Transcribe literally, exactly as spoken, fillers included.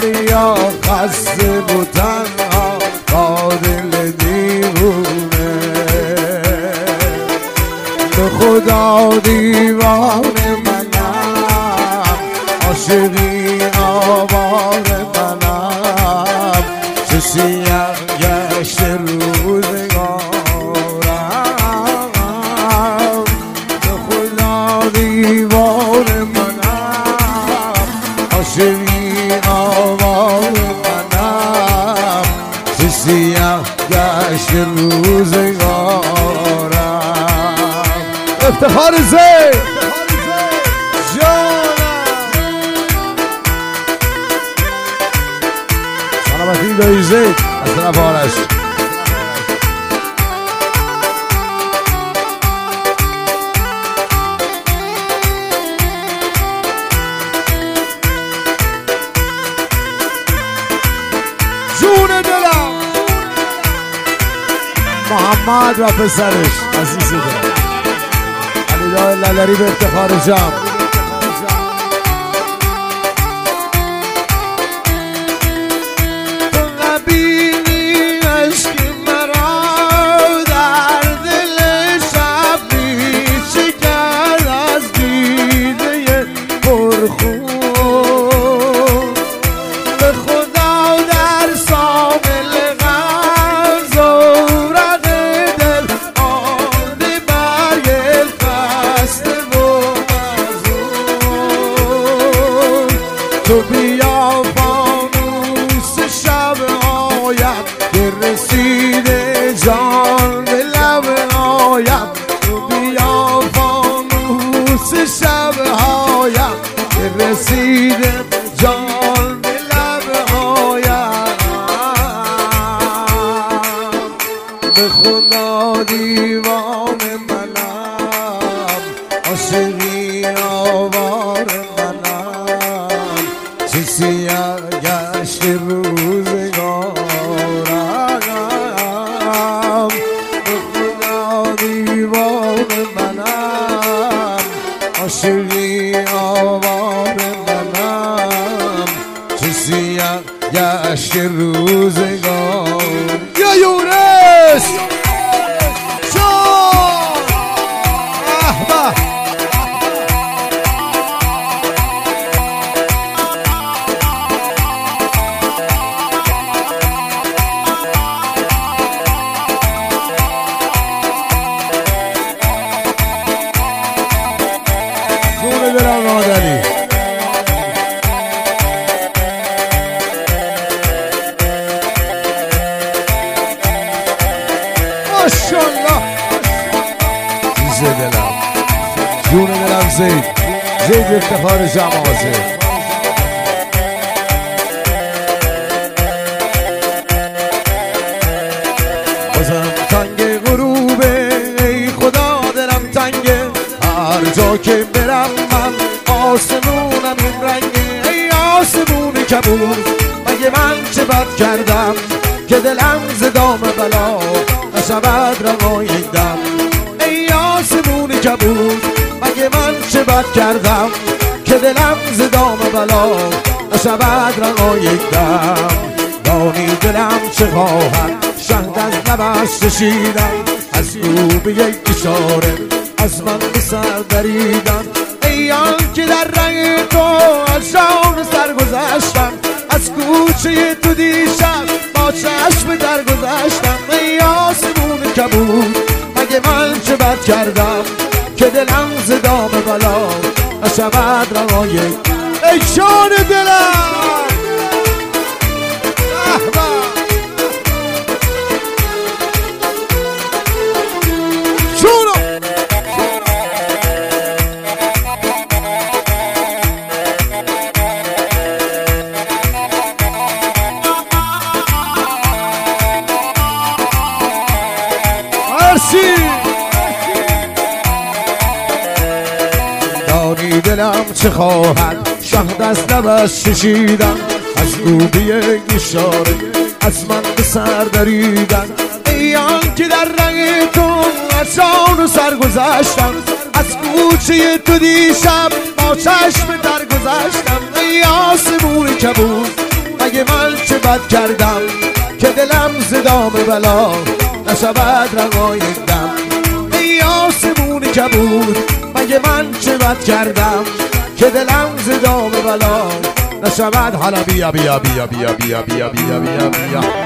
دریا خسته و تنها با دل دیوونه به خدا دیوانه منم عاشقی آوار منم چه سیاه گشت روزگارم به خدا دیوار منم عاشقی آوار منم چه سیاه گشت روزگارم افتخار زید سلامتی دایی زید از طرف آرش جون دلم محمد و پسرش عزیز دلم علیدای لالری به افتخار جمع تو بیا فانوس شب آید که رسیده جان به لب آید تو بیا فانوس شب آید که رسیده جان به لب آید به خدا دیوان منم عاشقی آوار سیاه گشت روزگارم به خدا دیوان منم عاشقی آوار منم چه سیاه گشت روزگار یا یونس جان احبه دلم نادری ماشالله عزیز دلم جون دلم زید زید افتخار جمع آزه بازم تنگ غروبه ای خدا دلم تنگه هر جا که برم من آسمونم این رنگه ای آسمون کبود مگه من چه بد کردم که دلم ز دام بلا نشود رها یک دم ای آسمون کبود مگه من چه بد کردم که دلم ز دام بلا نشود رها یک دم دانی دلم چه خواهد شهد از لبش چشیدم از او به یک اشاره از من به سر دریدم ای آن که در رنگ تو از جان سر گذشتم از کوچه تو دیشب با چشم در گذشتم ای آسمون کبود مگه من چه بد کردم که دلم ز دام بلا نشود رها یک ای جان دلم دانی دلم چه خواهد شهد از لبش چشیدم از او به یک اشاره از من به سر دریدن ای آن که در رنگ تو از جان و سر گذشتم از کوچه تو دیشب با چشم در گذشتم ای آسمون کبود مگه من چه بد کردم که دلم ز دام بلا نشود رها یک دم؟ ای آسمون کبود مگه من چه بد کردم که دلم ز دام بلا نشود؟ حالا بیا بیا بیا بیا بیا بیا بیا بیا بیا